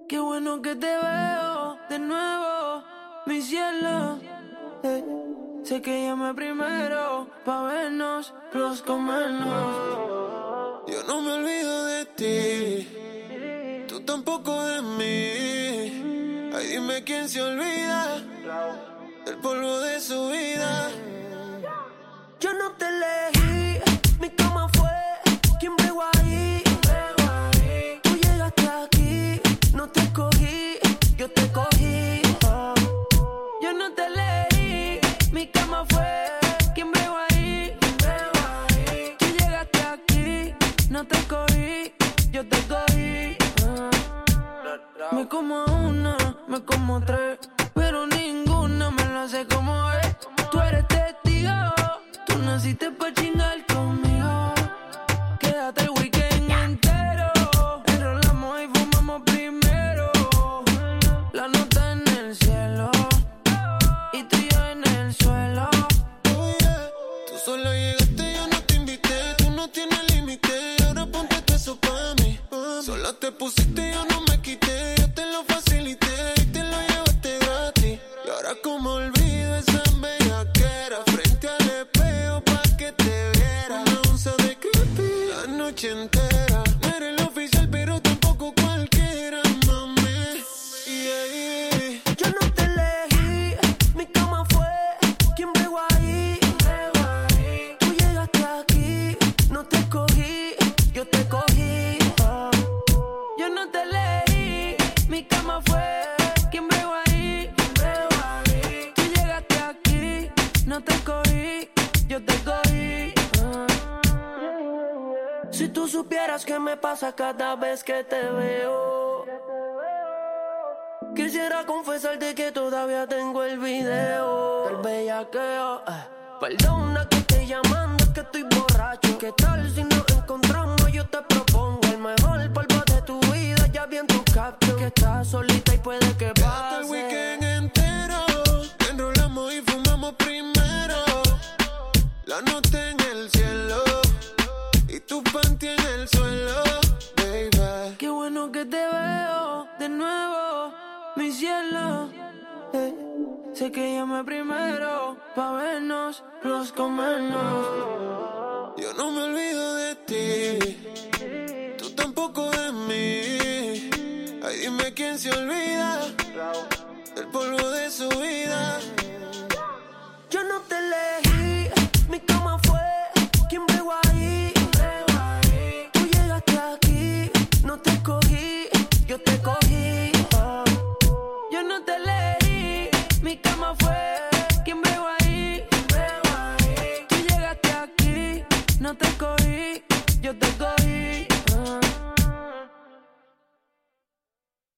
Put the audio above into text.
Qué bueno que te veo de nuevo, mi cielo. Sé que llamé primero pa' vernos, los comernos. Yo no me olvido de ti, tú tampoco de mí. Ay, dime quién se olvida del polvo de su vida. Yo no te elegí, mi cama fue quien bregó ahí. Tú llegaste aquí, no te escogí, yo te cogí. Yo no te elegí, mi cama fue quien bregó ahí. Tú llegaste aquí, no te escogí, yo te cogí. Me como una, me como tres, pero ninguna me lo hace como es. Tú eres testigo, tú naciste pa' chingar conmigo. Quédate el weekend entero, enrolamos y fumamos primero. La nota en el cielo y tú y yo en el suelo. Oh yeah, tú sola llegaste, yo no te invité. Tú no tienes límite, ahora ponte todo eso pa' mí. Sola te pusiste, yo no me quité. Yo te lo facilité y te lo llevaste gratis. Y ahora como olvido esa bellaquera frente al espejo pa' que te viera. Una onza de creepy la noche entera. No eres el oficial pero tampoco cualquiera, mami. Yeah. Yo no te elegí, mi cama fue quien bregó ahí. Tú llegaste aquí, no te escogí, yo te cogí. Yo no te elegí, mi cama fue quien bregó ahí. Tú llegaste aquí, no te escogí, yo te cogí. Si tú supieras qué me pasa cada vez que te veo, quisiera confesarte que todavía tengo el video del bellaqueo. Perdona que estoy llamando, es que estoy borracho. ¿Qué tal si nos encontramos? Yo te propongo el mejor polvo de tu vida. Ya vi en tu caption que estás solita y puede que Quédate el pase. weekend entero, enrolamos y fumamos primero. La nota en el cielo y tu panty en el suelo, baby. Qué bueno que te veo de nuevo, mi cielo. Sé que llamé primero pa' vernos, los comernos. Yo no me olvido de ti, tú tampoco de mí. Ay, dime quién se olvida del polvo de su vida. Yo no te elegí, mi cama fue quien bregó ahí. Tú llegaste aquí, no te escogí, yo te cogí. Yo no te elegí, mi cama fue quien bregó ahí. Tú llegaste aquí, no te escogí.